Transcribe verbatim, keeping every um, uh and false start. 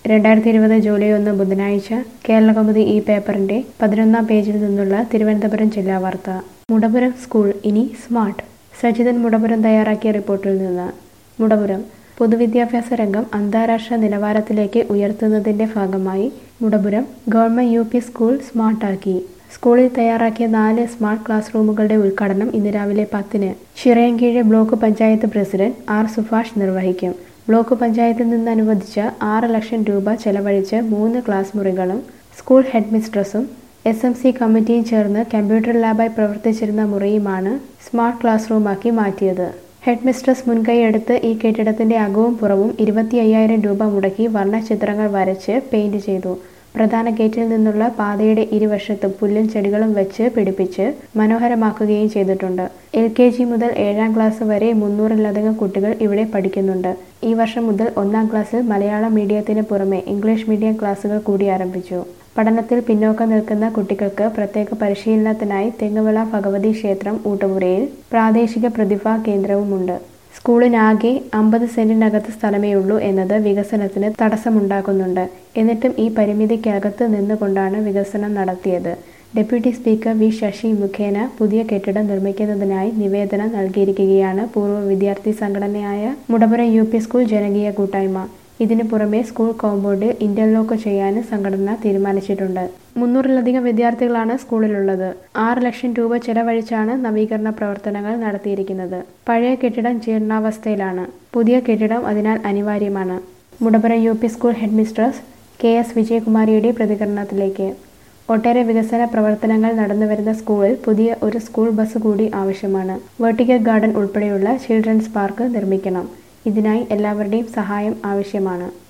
രണ്ടായിരത്തി ഇരുപത് ജൂലൈ ഒന്ന് ബുധനാഴ്ച കേരളകൗമുദി ഈ പേപ്പറിന്റെ പതിനൊന്നാം പേജിൽ നിന്നുള്ള തിരുവനന്തപുരം ജില്ലാ വാർത്ത. മുടപുരം സ്കൂൾ ഇനി സ്മാർട്ട്. സജിതൻ മുടപുരം തയ്യാറാക്കിയ റിപ്പോർട്ടിൽ നിന്ന്. മുടപുരം പൊതുവിദ്യാഭ്യാസ രംഗം അന്താരാഷ്ട്ര നിലവാരത്തിലേക്ക് ഉയർത്തുന്നതിന്റെ ഭാഗമായി Mudapuram government U P school സ്മാർട്ടാക്കി. സ്കൂളിൽ തയ്യാറാക്കിയ നാല് സ്മാർട്ട് ക്ലാസ് റൂമുകളുടെ ഉദ്ഘാടനം ഇന്ന് രാവിലെ പത്തിന് Chirayinkeezh block panchayat president R Subhash നിർവഹിക്കും. ബ്ലോക്ക് പഞ്ചായത്തിൽ നിന്ന് അനുവദിച്ച ആറ് ലക്ഷം രൂപ ചെലവഴിച്ച് മൂന്ന് ക്ലാസ് മുറികളും സ്കൂൾ ഹെഡ് മിസ്ട്രസും എസ് എം സി കമ്മിറ്റിയും ചേർന്ന് കമ്പ്യൂട്ടർ ലാബായി പ്രവർത്തിച്ചിരുന്ന മുറിയുമാണ് സ്മാർട്ട് ക്ലാസ് റൂമാക്കി മാറ്റിയത്. ഹെഡ് മിസ്ട്രസ് മുൻകൈയെടുത്ത് ഈ കെട്ടിടത്തിന്റെ അകവും പുറവും ഇരുപത്തി അയ്യായിരം രൂപ മുടക്കി വർണ്ണചിത്രങ്ങൾ വരച്ച് പെയിന്റ് ചെയ്തു. പ്രധാന ഗേറ്റിൽ നിന്നുള്ള പാതയുടെ ഇരുവശത്തും പുല്ലും ചെടികളും വെച്ച് പിടിപ്പിച്ച് മനോഹരമാക്കുകയും ചെയ്തിട്ടുണ്ട്. എൽ കെ ജി മുതൽ ഏഴാം ക്ലാസ് വരെ മുന്നൂറിലധികം കുട്ടികൾ ഇവിടെ പഠിക്കുന്നുണ്ട്. ഈ വർഷം മുതൽ ഒന്നാം ക്ലാസ്സിൽ മലയാളം മീഡിയത്തിന് പുറമെ ഇംഗ്ലീഷ് മീഡിയം ക്ലാസുകൾ കൂടി ആരംഭിച്ചു. പഠനത്തിൽ പിന്നോക്കം നിൽക്കുന്ന കുട്ടികൾക്ക് പ്രത്യേക പരിശീലനത്തിനായി തെങ്ങുവിള ഭഗവതി ക്ഷേത്രം ഊട്ടുപുരയിൽ പ്രാദേശിക പ്രതിഭാ കേന്ദ്രവുമുണ്ട്. സ്കൂളിനാകെ അമ്പത് സെന്റിനകത്ത് സ്ഥലമേ ഉള്ളൂ എന്നത് വികസനത്തിന് തടസ്സമുണ്ടാക്കുന്നുണ്ട്. എന്നിട്ടും ഈ പരിമിതിക്കകത്ത് നിന്നുകൊണ്ടാണ് വികസനം നടത്തിയത്. ഡെപ്യൂട്ടി സ്പീക്കർ വി ശശി മുഖേന പുതിയ കെട്ടിടം നിർമ്മിക്കുന്നതിനായി നിവേദനം നൽകിയിരിക്കുകയാണ് പൂർവ്വ വിദ്യാർത്ഥി സംഘടനയായ മുടപുരം യു പി സ്കൂൾ ജനകീയ കൂട്ടായ്മ. ഇതിനു പുറമെ സ്കൂൾ കോമ്പൗണ്ട് ഇന്റർലോക്ക് ചെയ്യാനും സംഘടന തീരുമാനിച്ചിട്ടുണ്ട്. മുന്നൂറിലധികം വിദ്യാർത്ഥികളാണ് സ്കൂളിലുള്ളത്. ആറ് ലക്ഷം രൂപ ചെലവഴിച്ചാണ് നവീകരണ പ്രവർത്തനങ്ങൾ നടത്തിയിരിക്കുന്നത്. പഴയ കെട്ടിടം ജീർണാവസ്ഥയിലാണ്. പുതിയ കെട്ടിടം അതിനാൽ അനിവാര്യമാണ്. Mudapuram U P school head mistress K S വിജയകുമാരിയുടെ പ്രതികരണത്തിലേക്ക്. ഒട്ടേറെ വികസന പ്രവർത്തനങ്ങൾ നടന്നുവരുന്ന സ്കൂളിൽ പുതിയ ഒരു സ്കൂൾ ബസ് കൂടി ആവശ്യമാണ്. വെർട്ടിക്കൽ ഗാർഡൻ ഉൾപ്പെടെയുള്ള ചിൽഡ്രൻസ് പാർക്ക് നിർമ്മിക്കണം. ഇതിനായി എല്ലാവരുടെയും സഹായം ആവശ്യമാണ്.